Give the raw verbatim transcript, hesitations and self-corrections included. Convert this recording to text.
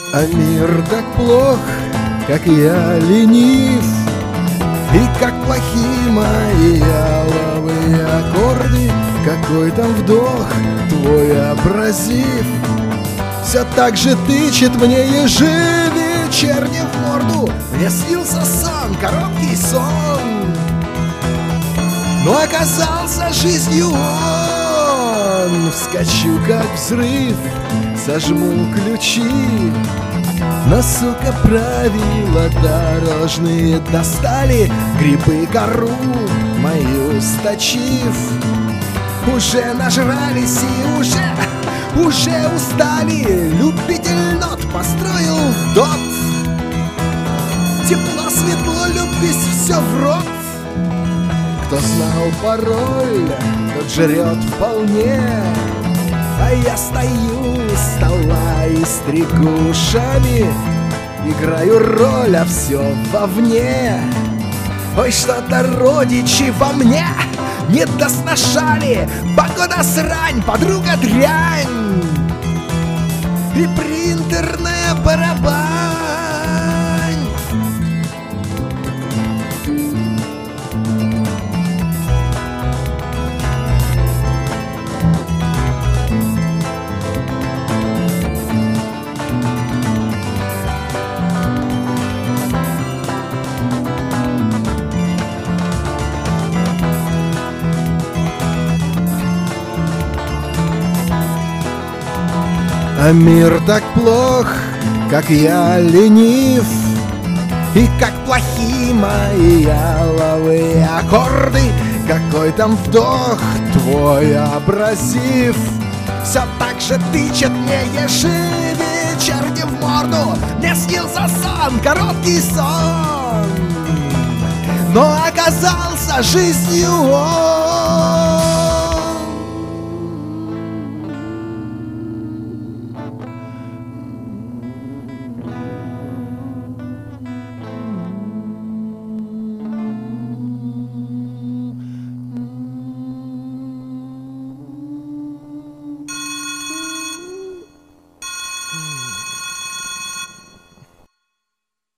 А мир так плох, как я ленив, и как плохи мои яловые аккорды. Какой там вдох твой абразив все так же тычет мне ежевечерне в морду. Мне снился сон, короткий сон, но оказался жизнью он. Вскочу как взрыв, сожму ключи, но, сука, правила дорожные достали, грибы кору мою сточив. Уже нажрались и уже, уже устали. Любитель нот построил в дот. Тепло, светло, любись, все в рот. Кто знал пароль, тот жрет вполне. А я стою у стола и стригу ушами, играю роль, а все вовне. Ой, что-то родичи во мне не досношали. Погода срань, подруга дрянь и принтерная барабань. А мир так плох, как я ленив, и как плохи мои яловые аккорды. Какой там вдох твой абразив все так же тычет мне ежевечерне в морду. Мне снился сон, короткий сон, но оказался жизнью он.